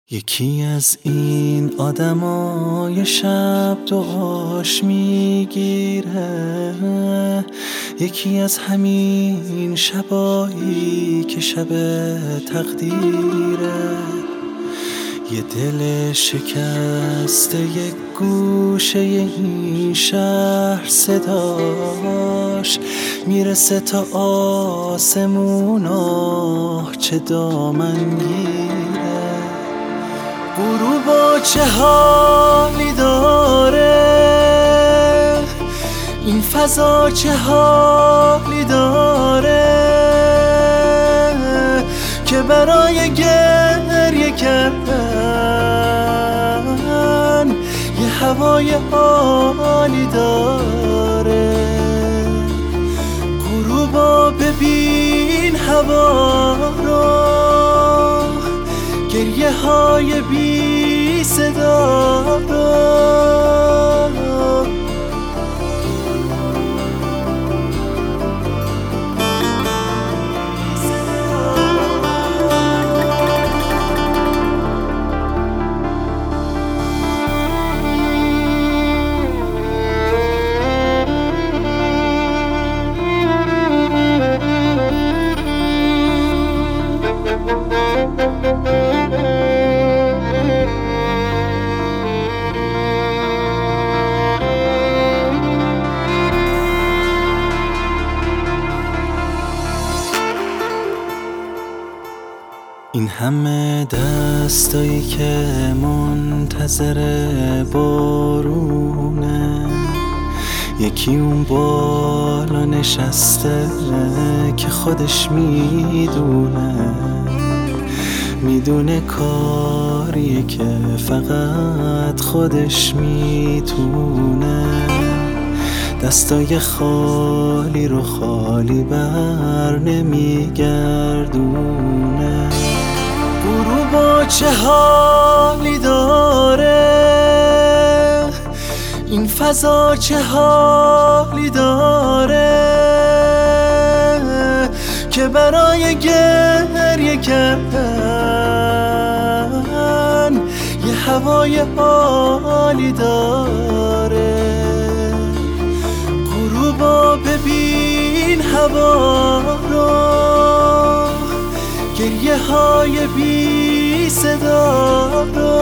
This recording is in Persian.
یکی از این آدمای شب دعاش میگیره، یکی از همین شبایی که شب تقدیره. یه دل شکسته، یک گوشه این شهر صداش میرسه تا آسمونا، چه دامنگیره. غروبا چه حالی داره، این فضا چه حالی داره، که برای گریه کردن یه هوای عالی داره. غروبا ببین هوا رو، گریه های بی صدا رو. این همه دستایی که منتظر بارونه، یکی اون بالا نشسته که خودش میدونه کاریه که فقط خودش میتونه. دستای خالی رو خالی بر نمیگردونه. غروبا چه حالی داره، این فضا چه حالی داره، که برای گریه کردن یه هوای عالی داره. غروبا ببین هوا رو، گریه های بی صدا رو.